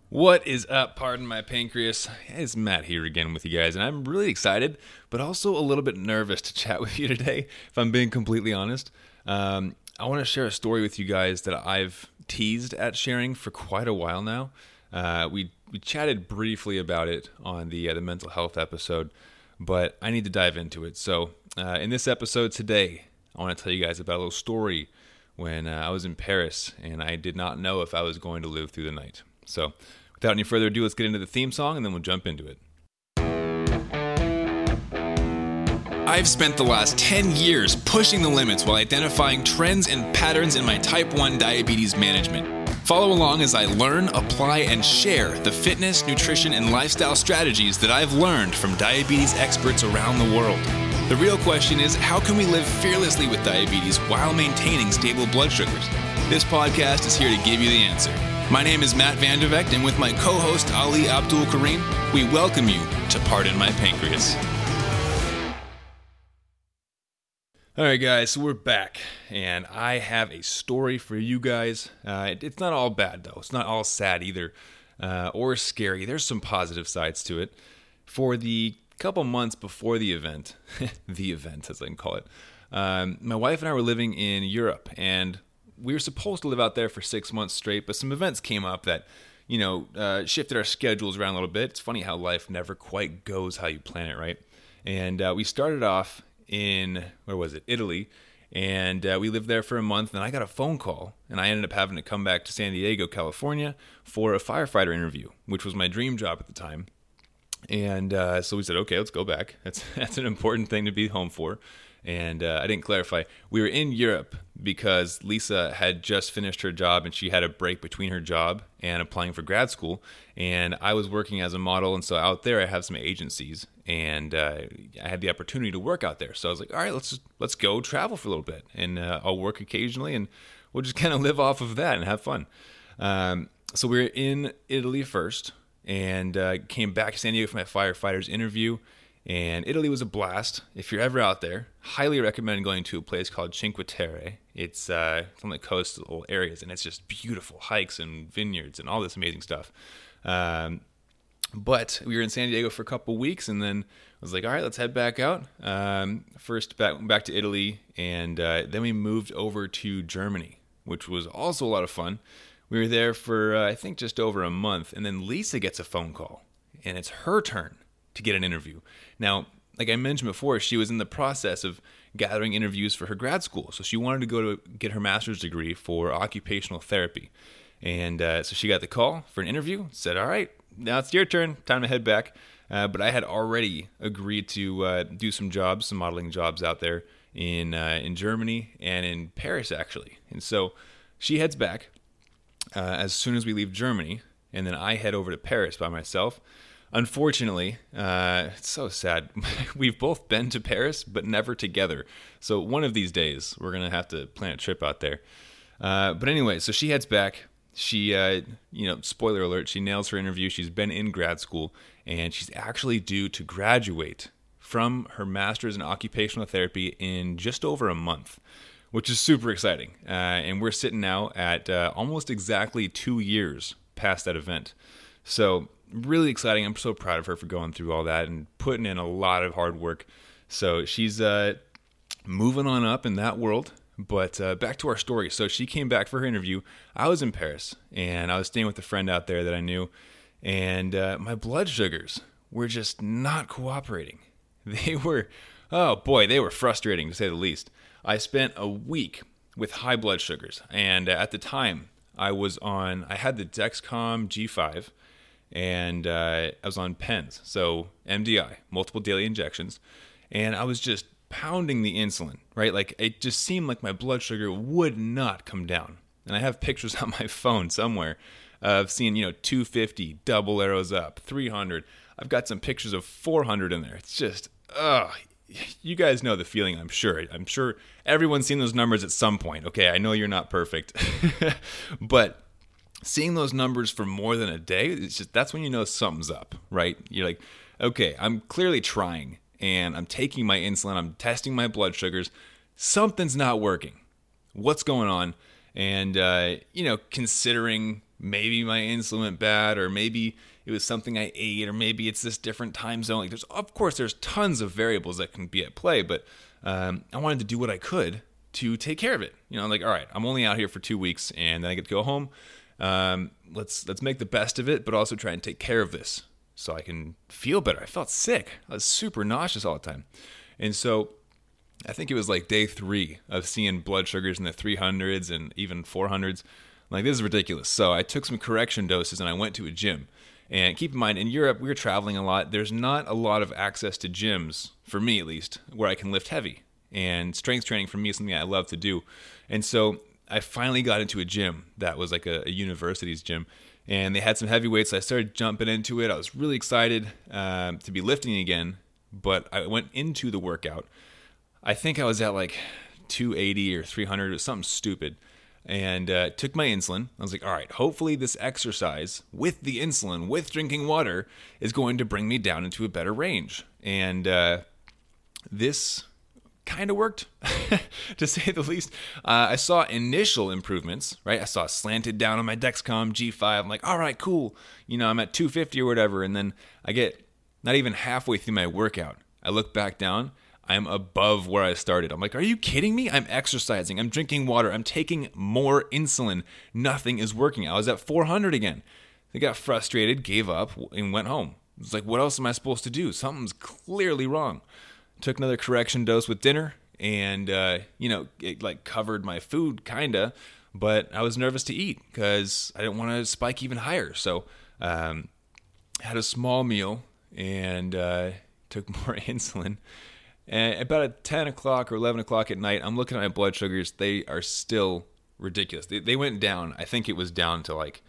What is up? Pardon my pancreas. It's Matt here again with you guys, and I'm really excited, but also a little bit nervous to chat with you today, if I'm being completely honest. I want to share a story with you guys that I've teased at sharing for quite a while now. We chatted briefly about it on the mental health episode, but I need to dive into it. So in this episode today, I want to tell you guys about a little story when I was in Paris, and I did not know if I was going to live through the night. So without any further ado, let's get into the theme song and then we'll jump into it. I've spent the last 10 years pushing the limits while identifying trends and patterns in my type 1 diabetes management. Follow along as I learn, apply, and share the fitness, nutrition, and lifestyle strategies that I've learned from diabetes experts around the world. The real question is, how can we live fearlessly with diabetes while maintaining stable blood sugars? This podcast is here to give you the answer. My name is Matt Vandervecht, and with my co-host Ali Abdul Karim, we welcome you to Pardon My Pancreas. Alright guys, so we're back, and I have a story for you guys. It's not all bad though, it's not all sad either, or scary. There's some positive sides to it. For the couple months before the event, the event as I can call it, my wife and I were living in Europe, and we were supposed to live out there for 6 months straight, but some events came up that, shifted our schedules around a little bit. It's funny how life never quite goes how you plan it, right? And we started off in, Italy, and we lived there for a month, and I got a phone call, and I ended up having to come back to San Diego, California for a firefighter interview, which was my dream job at the time. And so we said, okay, let's go back. That's an important thing to be home for. And I didn't clarify. We were in Europe because Lisa had just finished her job and she had a break between her job and applying for grad school. And I was working as a model. And so out there I have some agencies and I had the opportunity to work out there. So I was like, all right, let's go travel for a little bit. And I'll work occasionally and we'll just kind of live off of that and have fun. So we were in Italy first and came back to San Diego for my firefighter's interview. And Italy was a blast. If you're ever out there, highly recommend going to a place called Cinque Terre. It's on the coastal areas, and it's just beautiful hikes and vineyards and all this amazing stuff. But we were in San Diego for a couple weeks, and then I was like, all right, let's head back out. First back to Italy, and then we moved over to Germany, which was also a lot of fun. We were there for, I think, just over a month, and then Lisa gets a phone call, and it's her turn to get an interview. Now, like I mentioned before, she was in the process of gathering interviews for her grad school. So she wanted to go to get her master's degree for occupational therapy. And so she got the call for an interview, said, all right, now it's your turn, time to head back. But I had already agreed to do some modeling jobs out there in Germany and in Paris, actually. And so she heads back as soon as we leave Germany, and then I head over to Paris by myself. Unfortunately, it's so sad. We've both been to Paris, but never together. So one of these days, we're going to have to plan a trip out there. But anyway, so she heads back. She, spoiler alert, she nails her interview. She's been in grad school, and she's actually due to graduate from her master's in occupational therapy in just over a month, which is super exciting. And we're sitting now at almost exactly 2 years past that event. So really exciting. I'm so proud of her for going through all that and putting in a lot of hard work. So she's moving on up in that world. But back to our story. So she came back for her interview. I was in Paris, and I was staying with a friend out there that I knew. And my blood sugars were just not cooperating. They were frustrating to say the least. I spent a week with high blood sugars. And at the time, I had the Dexcom G5. And I was on pens, so MDI, multiple daily injections, and I was just pounding the insulin, right? Like, it just seemed like my blood sugar would not come down. And I have pictures on my phone somewhere of seeing, 250, double arrows up, 300. I've got some pictures of 400 in there. It's just, you guys know the feeling, I'm sure. I'm sure everyone's seen those numbers at some point. Okay, I know you're not perfect, but seeing those numbers for more than a day, that's when you know something's up, right? You're like, okay, I'm clearly trying, and I'm taking my insulin, I'm testing my blood sugars. Something's not working. What's going on? And, considering maybe my insulin went bad, or maybe it was something I ate, or maybe it's this different time zone. Like, there's tons of variables that can be at play, but I wanted to do what I could to take care of it. Like, all right, I'm only out here for 2 weeks, and then I get to go home. Let's make the best of it, but also try and take care of this so I can feel better. I felt sick. I was super nauseous all the time. And so I think it was like day 3 of seeing blood sugars in the 300s and even 400s. Like, this is ridiculous. So I took some correction doses and I went to a gym. And keep in mind, in Europe, we were traveling a lot. There's not a lot of access to gyms, for me at least, where I can lift heavy. And strength training for me is something I love to do. And so I finally got into a gym that was like a university's gym. And they had some heavy weights. So I started jumping into it. I was really excited to be lifting again. But I went into the workout. I think I was at like 280 or 300. It was something stupid. And took my insulin. I was like, all right, hopefully this exercise with the insulin, with drinking water, is going to bring me down into a better range. And this kind of worked, to say the least. I saw initial improvements, right? I saw slanted down on my Dexcom G5. I'm like, all right, cool. I'm at 250 or whatever. And then I get not even halfway through my workout. I look back down. I'm above where I started. I'm like, are you kidding me? I'm exercising. I'm drinking water. I'm taking more insulin. Nothing is working. I was at 400 again. I got frustrated, gave up, and went home. It's like, what else am I supposed to do? Something's clearly wrong. Took another correction dose with dinner, and, it like covered my food, kinda, but I was nervous to eat because I didn't want to spike even higher. So, had a small meal and took more insulin. And about at 10 o'clock or 11 o'clock at night, I'm looking at my blood sugars. They are still ridiculous. They went down. I think it was down to like,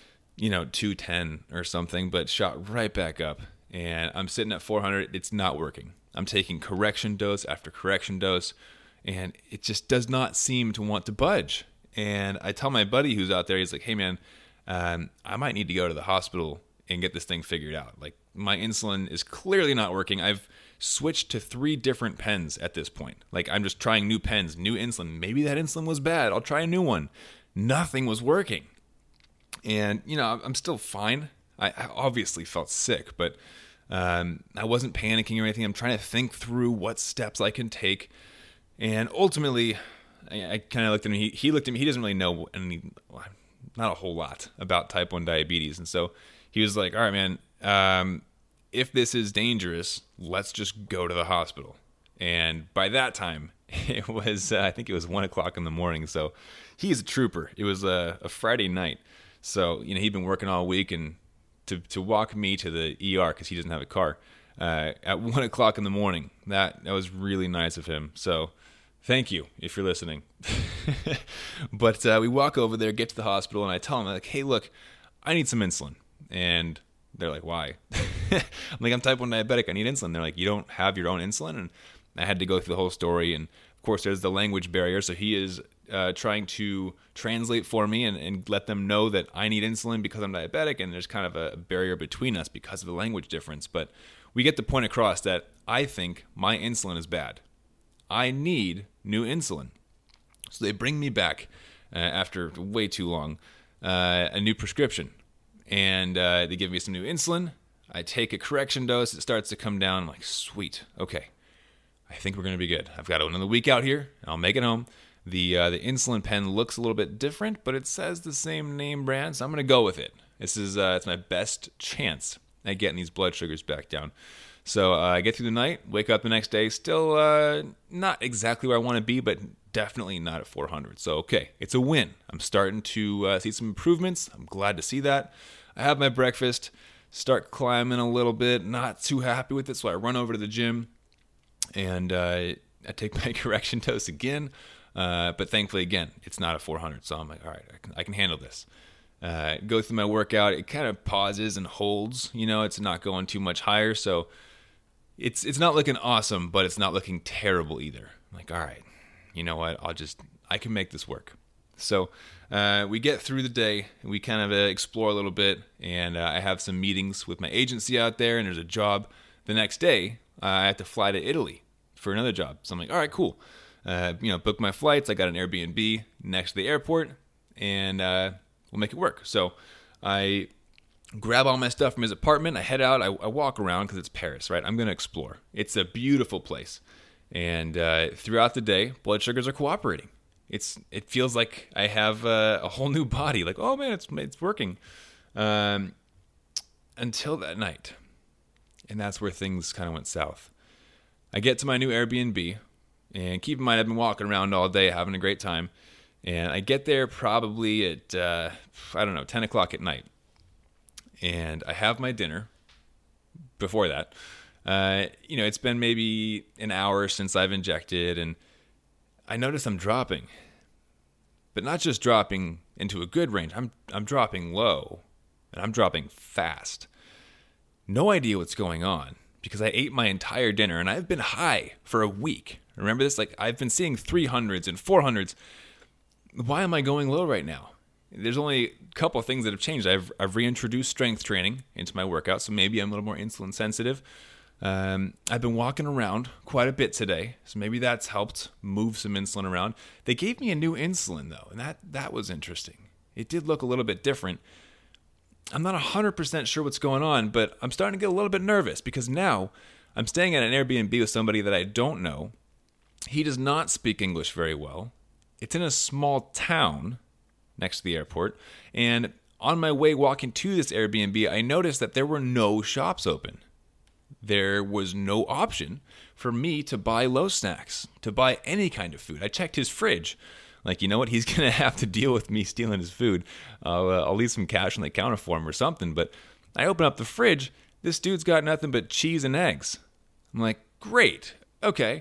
210 or something, but shot right back up. And I'm sitting at 400. It's not working. I'm taking correction dose after correction dose, and it just does not seem to want to budge. And I tell my buddy who's out there, he's like, hey, man, I might need to go to the hospital and get this thing figured out. Like, my insulin is clearly not working. I've switched to 3 different pens at this point. Like, I'm just trying new pens, new insulin. Maybe that insulin was bad. I'll try a new one. Nothing was working. And, I'm still fine. I obviously felt sick, but I wasn't panicking or anything. I'm trying to think through what steps I can take. And ultimately, I kind of looked at him. He looked at me. He doesn't really know not a whole lot about type 1 diabetes. And so he was like, all right, man, if this is dangerous, let's just go to the hospital. And by that time, it was, I think it was 1 o'clock in the morning. So he's a trooper. It was a Friday night. So, he'd been working all week, and to walk me to the ER because he doesn't have a car at 1 o'clock in the morning, that was really nice of him. So thank you if you're listening. But we walk over there, get to the hospital, and I tell him, like, hey, look, I need some insulin. And they're like, why? I'm like, I'm type 1 diabetic. I need insulin. They're like, you don't have your own insulin? And I had to go through the whole story. And, of course, there's the language barrier. So he is trying to translate for me and let them know that I need insulin because I'm diabetic. And there's kind of a barrier between us because of the language difference. But we get the point across that I think my insulin is bad. I need new insulin. So they bring me back after way too long, a new prescription. And they give me some new insulin. I take a correction dose. It starts to come down. I'm like, sweet. Okay. I think we're going to be good. I've got another week out here. I'll make it home. The insulin pen looks a little bit different, but it says the same name brand, so I'm going to go with it. This is it's my best chance at getting these blood sugars back down. So I get through the night, wake up the next day, still not exactly where I want to be, but definitely not at 400. So, okay, it's a win. I'm starting to see some improvements. I'm glad to see that. I have my breakfast, start climbing a little bit, not too happy with it, so I run over to the gym, and I take my correction dose again, but thankfully, again, it's not a 400, so I'm like, all right, I can handle this. Go through my workout, it kind of pauses and holds, it's not going too much higher, so it's not looking awesome, but it's not looking terrible either. I'm like, all right, you know what, I can make this work. So we get through the day, and we kind of explore a little bit, and I have some meetings with my agency out there, and there's a job. The next day, I have to fly to Italy for another job. So I'm like, all right, cool. Book my flights. I got an Airbnb next to the airport, and we'll make it work. So I grab all my stuff from his apartment. I head out. I walk around because it's Paris, right? I'm going to explore. It's a beautiful place. And throughout the day, blood sugars are cooperating. It feels like I have a whole new body. Like, oh man, it's working. Until that night. And that's where things kind of went south. I get to my new Airbnb. And keep in mind, I've been walking around all day, having a great time. And I get there probably at, 10 o'clock at night. And I have my dinner before that. It's been maybe an hour since I've injected, and I notice I'm dropping. But not just dropping into a good range. I'm dropping low, and I'm dropping fast. No idea what's going on, because I ate my entire dinner, and I've been high for a week. Remember this? Like, I've been seeing 300s and 400s. Why am I going low right now? There's only a couple of things that have changed. I've reintroduced strength training into my workout, so maybe I'm a little more insulin sensitive. I've been walking around quite a bit today, so maybe that's helped move some insulin around. They gave me a new insulin, though, and that was interesting. It did look a little bit different. I'm not 100% sure what's going on, but I'm starting to get a little bit nervous because now I'm staying at an Airbnb with somebody that I don't know. He does not speak English very well. It's in a small town next to the airport. And on my way walking to this Airbnb, I noticed that there were no shops open. There was no option for me to buy low snacks, to buy any kind of food. I checked his fridge. Like, you know what? He's going to have to deal with me stealing his food. I'll leave some cash on the counter for him or something. But I open up the fridge. This dude's got nothing but cheese and eggs. I'm like, great. Okay.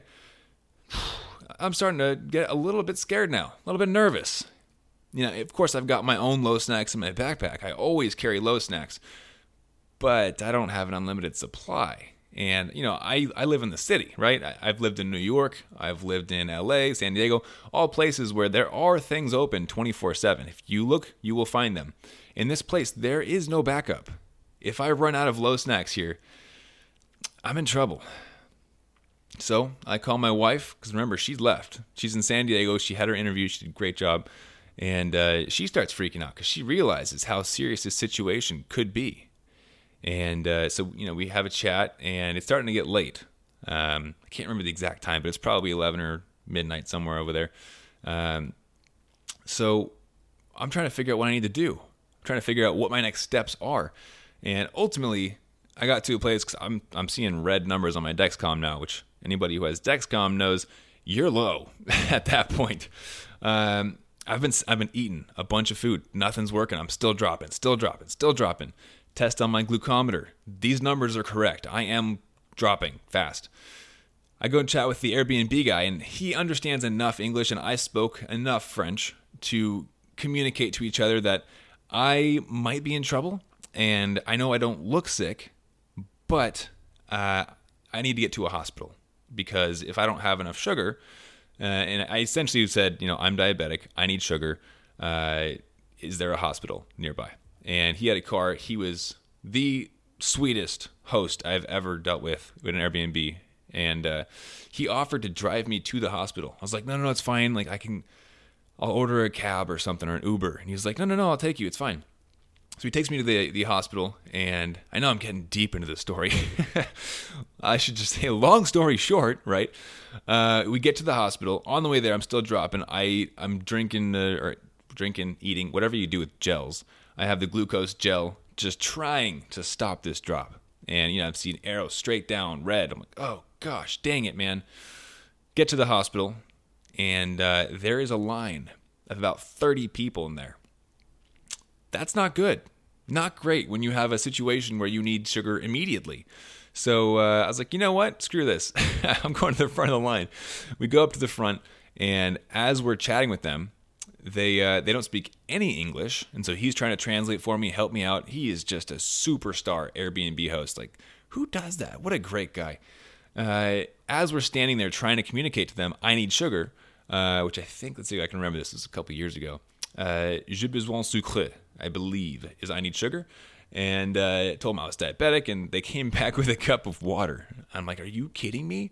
I'm starting to get a little bit scared now, a little bit nervous. Of course, I've got my own low snacks in my backpack. I always carry low snacks, but I don't have an unlimited supply. And, I live in the city, right? I've lived in New York. I've lived in LA, San Diego, all places where there are things open 24/7. If you look, you will find them. In this place, there is no backup. If I run out of low snacks here, I'm in trouble. So I call my wife, because remember, she's left. She's in San Diego. She had her interview. She did a great job. And she starts freaking out because she realizes how serious this situation could be. And so we have a chat, and it's starting to get late. I can't remember the exact time, but it's probably 11 or midnight, somewhere over there. So I'm trying to figure out what I need to do. I'm trying to figure out what my next steps are. And ultimately, I got to a place because I'm seeing red numbers on my Dexcom now, which anybody who has Dexcom knows you're low at that point. I've been eating a bunch of food. Nothing's working. I'm still dropping. Test on my glucometer. These numbers are correct. I am dropping fast. I go and chat with the Airbnb guy, and he understands enough English, and I spoke enough French to communicate to each other that I might be in trouble, and I know I don't look sick, but I need to get to a hospital because if I don't have enough sugar, and I essentially said, I'm diabetic, I need sugar, is there a hospital nearby? And he had a car. He was the sweetest host I've ever dealt with an Airbnb. And he offered to drive me to the hospital. I was like, no, it's fine. Like, I'll order a cab or something or an Uber. And he was like, no, I'll take you. It's fine. So he takes me to the hospital. And I know I'm getting deep into the story. I should just say, long story short, right? We get to the hospital. On the way there, I'm still dropping. I'm drinking, eating, whatever you do with gels. I have the glucose gel, just trying to stop this drop. And, I've seen arrows straight down, red. I'm like, oh, gosh, dang it, man. Get to the hospital, and there is a line of about 30 people in there. That's not good. Not great when you have a situation where you need sugar immediately. So I was like, you know what? Screw this. I'm going to the front of the line. We go up to the front, and as we're chatting with them, they don't speak any English, and so he's trying to translate for me, help me out. He is just a superstar Airbnb host. Like, who does that? What a great guy. As we're standing there trying to communicate to them, I need sugar, which I think, let's see if I can remember this. This was a couple years ago. J'ai besoin sucre, I believe, is I need sugar. And I told them I was diabetic, and they came back with a cup of water. I'm like, are you kidding me?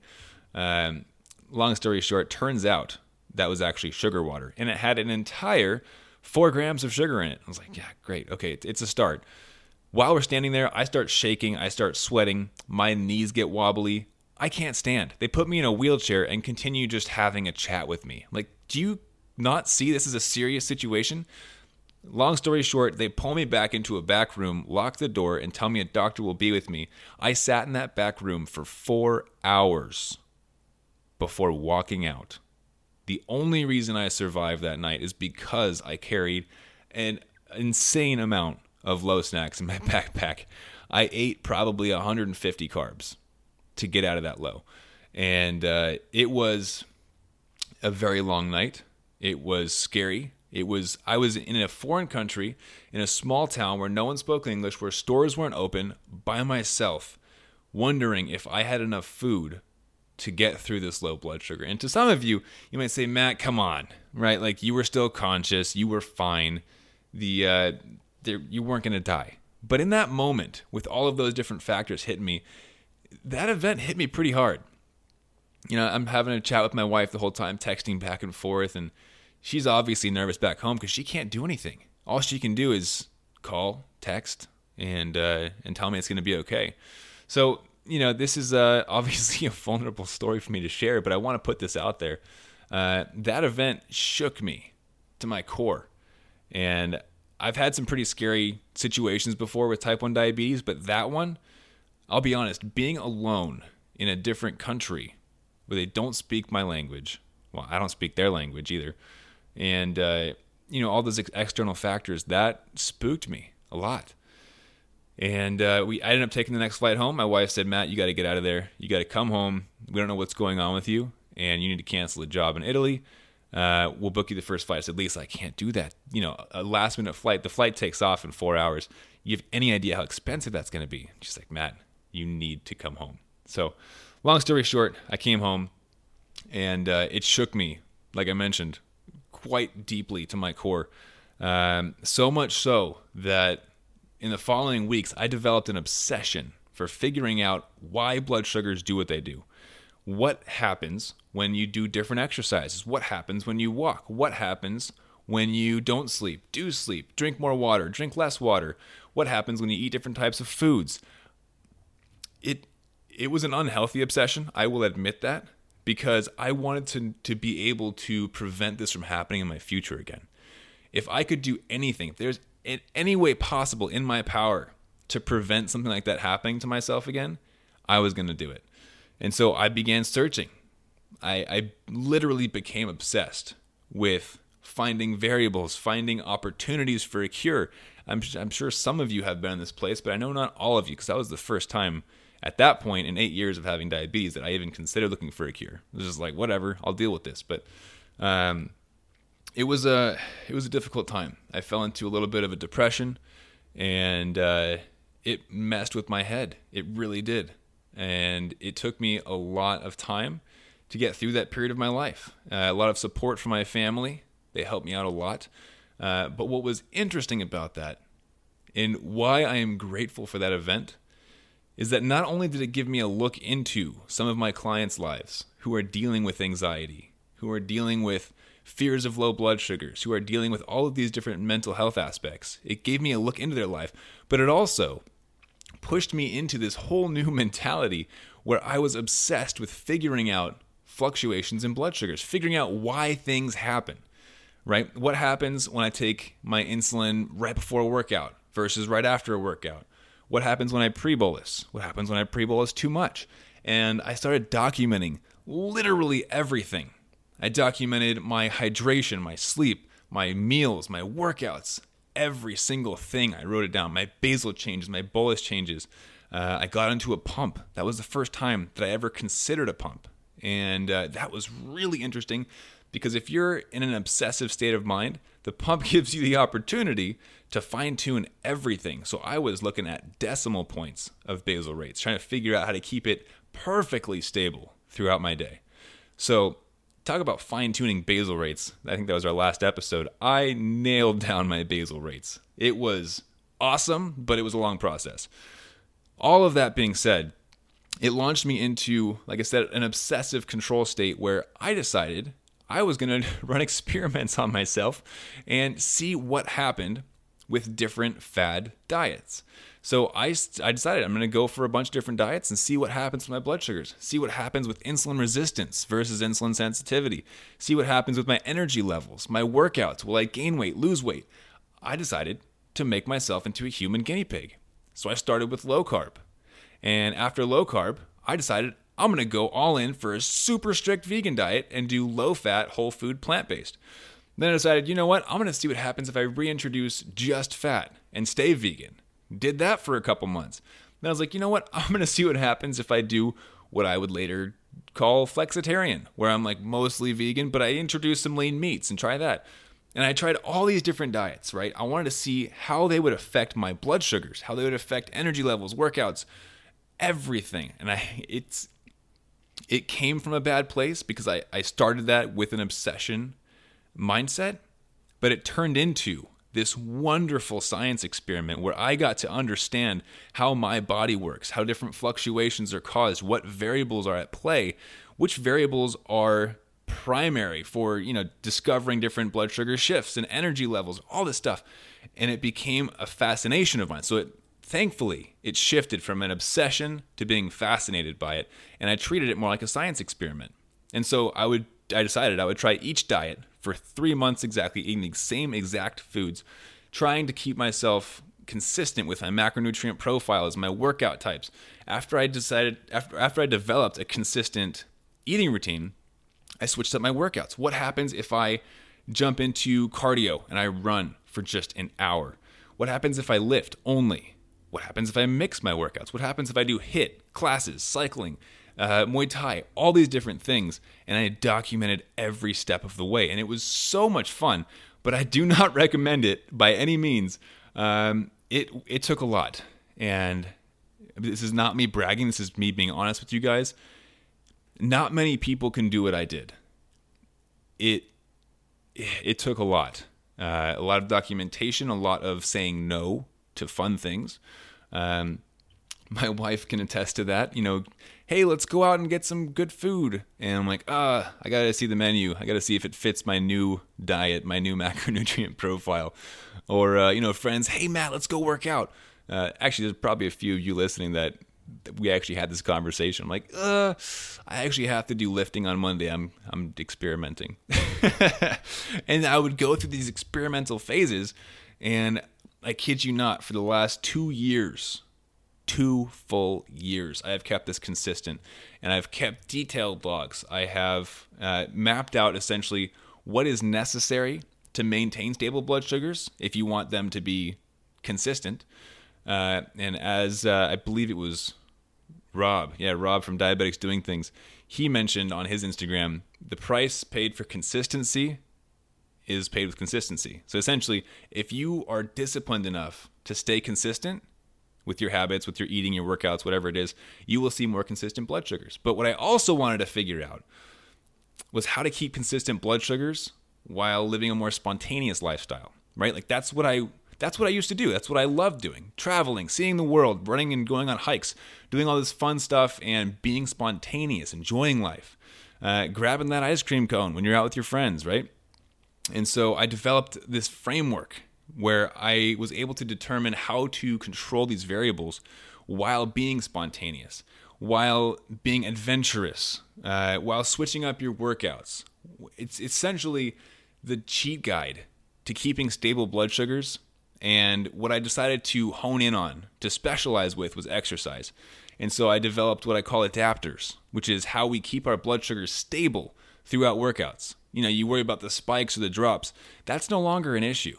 Long story short, turns out that was actually sugar water. And it had an entire 4 grams of sugar in it. I was like, yeah, great. Okay, it's a start. While we're standing there, I start shaking. I start sweating. My knees get wobbly. I can't stand. They put me in a wheelchair and continue just having a chat with me. Like, do you not see this is a serious situation? Long story short, they pull me back into a back room, lock the door, and tell me a doctor will be with me. I sat in that back room for 4 hours before walking out. The only reason I survived that night is because I carried an insane amount of low snacks in my backpack. I ate probably 150 carbs to get out of that low. And it was a very long night. It was scary. I was in a foreign country, in a small town where no one spoke English, where stores weren't open, by myself, wondering if I had enough food to get through this low blood sugar. And to some of you, you might say, Matt, come on, right? Like, you were still conscious, you were fine, you weren't going to die. But in that moment, with all of those different factors hitting me, that event hit me pretty hard. You know, I'm having a chat with my wife the whole time, texting back and forth, and she's obviously nervous back home because she can't do anything. All she can do is call, text, and tell me it's going to be okay. So, you know, this is obviously a vulnerable story for me to share, but I want to put this out there. That event shook me to my core. And I've had some pretty scary situations before with type 1 diabetes, but that one, I'll be honest, being alone in a different country where they don't speak my language, well, I don't speak their language either, and, you know, all those external factors, that spooked me a lot. And I ended up taking the next flight home. My wife said, Matt, you got to get out of there. You got to come home. We don't know what's going on with you, and you need to cancel a job in Italy. We'll book you the first flight. I said, Lisa, I can't do that. You know, a last-minute flight. The flight takes off in 4 hours. You have any idea how expensive that's going to be? She's like, Matt, you need to come home. So long story short, I came home, and it shook me, like I mentioned, quite deeply to my core. So much so that in the following weeks, I developed an obsession for figuring out why blood sugars do what they do. What happens when you do different exercises? What happens when you walk? What happens when you don't sleep, do sleep, drink more water, drink less water? What happens when you eat different types of foods? It was an unhealthy obsession, I will admit that, because I wanted to be able to prevent this from happening in my future again. If I could do anything, if there's in any way possible in my power to prevent something like that happening to myself again, I was going to do it. And so I began searching. I literally became obsessed with finding variables, finding opportunities for a cure. I'm sure some of you have been in this place, but I know not all of you, because that was the first time at that point in 8 years of having diabetes that I even considered looking for a cure. It was just like, whatever, I'll deal with this. But it was a difficult time. I fell into a little bit of a depression, and it messed with my head. It really did. And it took me a lot of time to get through that period of my life. A lot of support from my family. They helped me out a lot. But what was interesting about that, and why I am grateful for that event, is that not only did it give me a look into some of my clients' lives who are dealing with anxiety, who are dealing with fears of low blood sugars, who are dealing with all of these different mental health aspects. It gave me a look into their life, but it also pushed me into this whole new mentality where I was obsessed with figuring out fluctuations in blood sugars, figuring out why things happen, right? What happens when I take my insulin right before a workout versus right after a workout? What happens when I pre-bolus? What happens when I pre-bolus too much? And I started documenting literally everything. I documented my hydration, my sleep, my meals, my workouts, every single thing. I wrote it down. My basal changes, my bolus changes. I got into a pump. That was the first time that I ever considered a pump. And that was really interesting because if you're in an obsessive state of mind, the pump gives you the opportunity to fine-tune everything. So I was looking at decimal points of basal rates, trying to figure out how to keep it perfectly stable throughout my day. So talk about fine-tuning basal rates. I think that was our last episode. I nailed down my basal rates. It was awesome, but it was a long process. All of that being said, it launched me into, like I said, an obsessive control state where I decided I was going to run experiments on myself and see what happened with different fad diets. So I decided I'm going to go for a bunch of different diets and see what happens with my blood sugars, see what happens with insulin resistance versus insulin sensitivity, see what happens with my energy levels, my workouts. Will I gain weight, lose weight? I decided to make myself into a human guinea pig. So I started with low carb. And after low carb, I decided I'm going to go all in for a super strict vegan diet and do low fat, whole food, plant-based. Then I decided, you know what? I'm going to see what happens if I reintroduce just fat and stay vegan. Did that for a couple months. Then I was like, you know what? I'm going to see what happens if I do what I would later call flexitarian, where I'm like mostly vegan, but I introduce some lean meats and try that. And I tried all these different diets, right? I wanted to see how they would affect my blood sugars, how they would affect energy levels, workouts, everything. And it came from a bad place because I started that with an obsession mindset, but it turned into this wonderful science experiment where I got to understand how my body works, how different fluctuations are caused, what variables are at play, which variables are primary for, discovering different blood sugar shifts and energy levels, all this stuff. And it became a fascination of mine. So thankfully, it shifted from an obsession to being fascinated by it, and I treated it more like a science experiment. And so I decided I would try each diet for 3 months exactly, eating the same exact foods, trying to keep myself consistent with my macronutrient profiles, my workout types. After I developed a consistent eating routine, I switched up my workouts. What happens if I jump into cardio and I run for just an hour? What happens if I lift only? What happens if I mix my workouts? What happens if I do HIIT, classes, cycling, Muay Thai, all these different things? And I documented every step of the way. And it was so much fun, but I do not recommend it by any means. It took a lot. And this is not me bragging. This is me being honest with you guys. Not many people can do what I did. It took a lot of documentation, a lot of saying no to fun things. My wife can attest to that. Hey, let's go out and get some good food. And I'm like, I got to see the menu. I got to see if it fits my new diet, my new macronutrient profile. Or, friends, hey, Matt, let's go work out. Actually, there's probably a few of you listening that we actually had this conversation. I'm like, I actually have to do lifting on Monday. I'm experimenting. And I would go through these experimental phases, and I kid you not, for the last 2 years, 2 full years, I have kept this consistent, and I've kept detailed logs. I have mapped out essentially what is necessary to maintain stable blood sugars if you want them to be consistent. And as I believe it was Rob from Diabetics Doing Things, he mentioned on his Instagram, the price paid for consistency is paid with consistency. So essentially, if you are disciplined enough to stay consistent with your habits, with your eating, your workouts, whatever it is, you will see more consistent blood sugars. But what I also wanted to figure out was how to keep consistent blood sugars while living a more spontaneous lifestyle, right? Like that's what I used to do. That's what I loved doing. Traveling, seeing the world, running and going on hikes, doing all this fun stuff and being spontaneous, enjoying life, grabbing that ice cream cone when you're out with your friends, right? And so I developed this framework where I was able to determine how to control these variables while being spontaneous, while being adventurous, while switching up your workouts. It's essentially the cheat guide to keeping stable blood sugars. And what I decided to hone in on, to specialize with, was exercise. And so I developed what I call adapters, which is how we keep our blood sugars stable throughout workouts. You worry about the spikes or the drops. That's no longer an issue.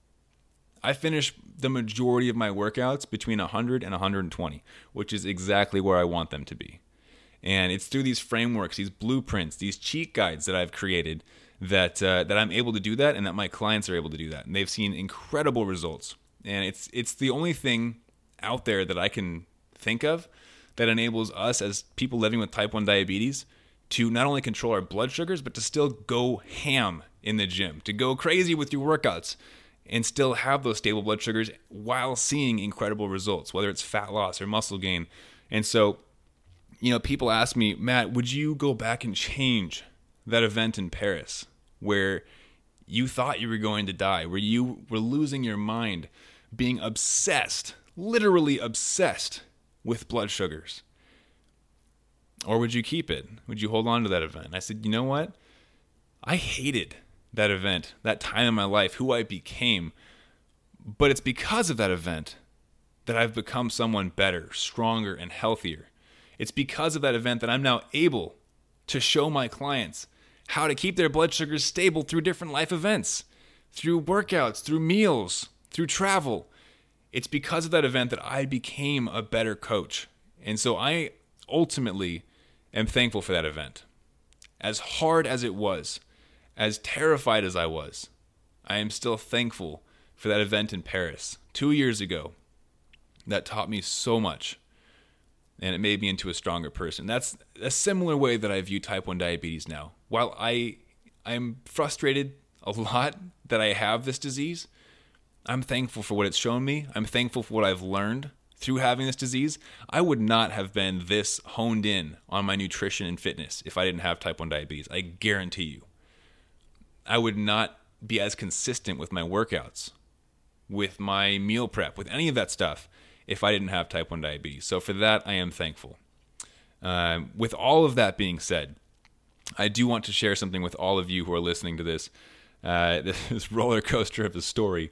I finish the majority of my workouts between 100 and 120, which is exactly where I want them to be. And it's through these frameworks, these blueprints, these cheat guides that I've created that I'm able to do that, and that my clients are able to do that. And they've seen incredible results. And it's the only thing out there that I can think of that enables us as people living with type 1 diabetes to not only control our blood sugars, but to still go ham in the gym, to go crazy with your workouts and still have those stable blood sugars while seeing incredible results, whether it's fat loss or muscle gain. And so, people ask me, Matt, would you go back and change that event in Paris where you thought you were going to die, where you were losing your mind, being obsessed, literally obsessed with blood sugars? Or would you keep it? Would you hold on to that event? I said, you know what? I hated that event, that time in my life, who I became. But it's because of that event that I've become someone better, stronger, and healthier. It's because of that event that I'm now able to show my clients how to keep their blood sugars stable through different life events, through workouts, through meals, through travel. It's because of that event that I became a better coach. And so I ultimately am thankful for that event. As hard as it was, as terrified as I was, I am still thankful for that event in Paris 2 years ago that taught me so much, and it made me into a stronger person. That's a similar way that I view type 1 diabetes now. While I'm frustrated a lot that I have this disease, I'm thankful for what it's shown me. I'm thankful for what I've learned through having this disease. I would not have been this honed in on my nutrition and fitness if I didn't have type 1 diabetes. I guarantee you. I would not be as consistent with my workouts, with my meal prep, with any of that stuff if I didn't have type 1 diabetes. So for that, I am thankful. With all of that being said, I do want to share something with all of you who are listening to this roller coaster of a story.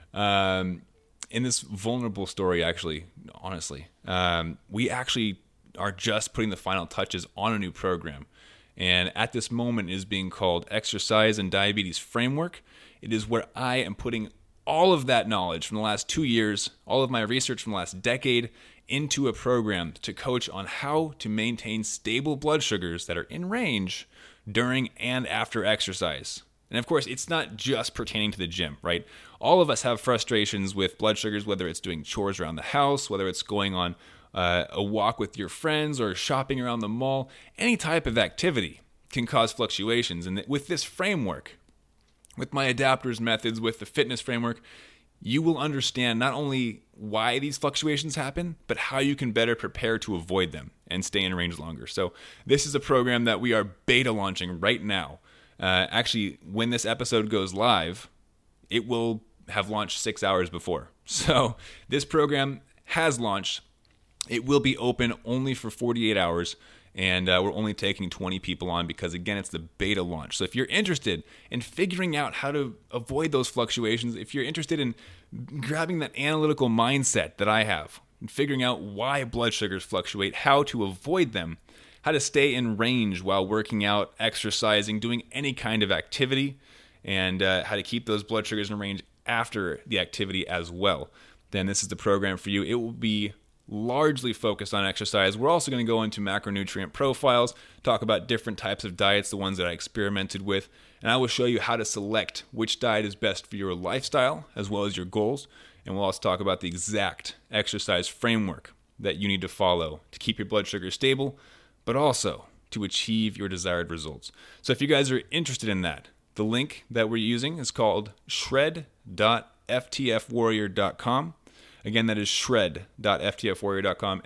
In this vulnerable story, actually, honestly, we actually are just putting the final touches on a new program. And at this moment, it is being called Exercise and Diabetes Framework. It is where I am putting all of that knowledge from the last 2 years, all of my research from the last decade, into a program to coach on how to maintain stable blood sugars that are in range during and after exercise. And of course, it's not just pertaining to the gym, right? All of us have frustrations with blood sugars, whether it's doing chores around the house, whether it's going on a walk with your friends or shopping around the mall. Any type of activity can cause fluctuations. And with this framework, with my adapters methods, with the fitness framework, you will understand not only why these fluctuations happen, but how you can better prepare to avoid them and stay in range longer. So this is a program that we are beta launching right now. Actually, when this episode goes live, it will have launched 6 hours before. So this program has launched. It will be open only for 48 hours, and we're only taking 20 people on because, again, it's the beta launch. So if you're interested in figuring out how to avoid those fluctuations, if you're interested in grabbing that analytical mindset that I have, and figuring out why blood sugars fluctuate, how to avoid them, how to stay in range while working out, exercising, doing any kind of activity, and how to keep those blood sugars in range after the activity as well, then this is the program for you. It will be largely focused on exercise. We're also going to go into macronutrient profiles, talk about different types of diets, the ones that I experimented with, and I will show you how to select which diet is best for your lifestyle as well as your goals. And we'll also talk about the exact exercise framework that you need to follow to keep your blood sugar stable, but also to achieve your desired results. So if you guys are interested in that, the link that we're using is called shred.ftfwarrior.com. Again, that is shred.ftfwarrior.com,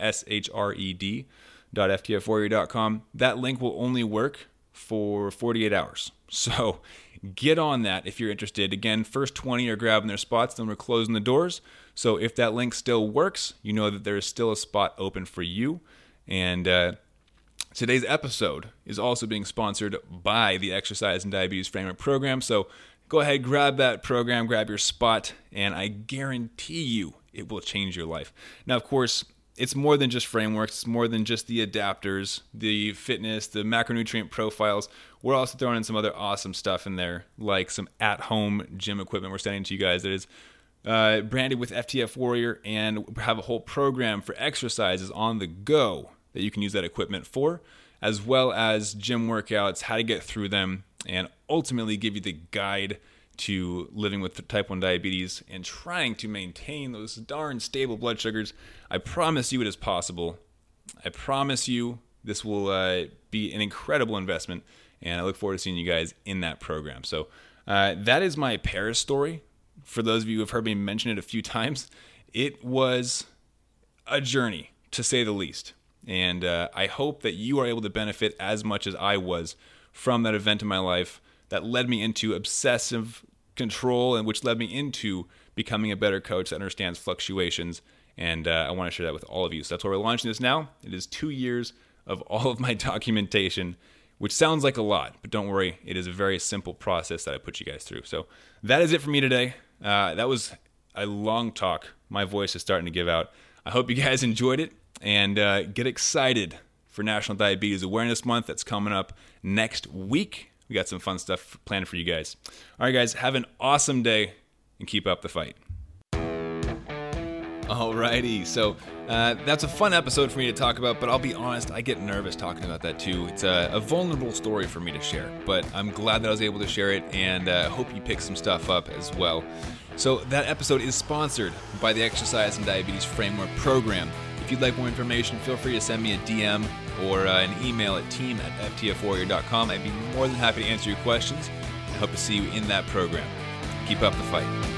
shred.ftfwarrior.com. That link will only work for 48 hours. So get on that if you're interested. Again, first 20 are grabbing their spots, then we're closing the doors. So if that link still works, you know that there is still a spot open for you. And today's episode is also being sponsored by the Exercise and Diabetes Framework program. So go ahead, grab that program, grab your spot, and I guarantee you it will change your life. Now, of course, it's more than just frameworks. It's more than just the adapters, the fitness, the macronutrient profiles. We're also throwing in some other awesome stuff in there, like some at-home gym equipment we're sending to you guys that is branded with FTF Warrior, and we have a whole program for exercises on the go that you can use that equipment for, as well as gym workouts, how to get through them, and ultimately give you the guide to living with type 1 diabetes and trying to maintain those darn stable blood sugars. I promise you it is possible. I promise you this will be an incredible investment, and I look forward to seeing you guys in that program. So that is my Paris story. For those of you who have heard me mention it a few times, it was a journey, to say the least. And I hope that you are able to benefit as much as I was from that event in my life that led me into obsessive control, and which led me into becoming a better coach that understands fluctuations. And I want to share that with all of you. So that's why we're launching this now. It is 2 years of all of my documentation, which sounds like a lot, but don't worry. It is a very simple process that I put you guys through. So that is it for me today. That was a long talk. My voice is starting to give out. I hope you guys enjoyed it, and get excited for National Diabetes Awareness Month that's coming up next week. We got some fun stuff planned for you guys. All right, guys, have an awesome day and keep up the fight. Alrighty, so that's a fun episode for me to talk about, but I'll be honest, I get nervous talking about that too. It's a vulnerable story for me to share, but I'm glad that I was able to share it, and hope you pick some stuff up as well. So that episode is sponsored by the Exercise and Diabetes Framework Program. If you'd like more information, feel free to send me a DM or an email at team@ftfwarrior.com. I'd be more than happy to answer your questions. I hope to see you in that program. Keep up the fight.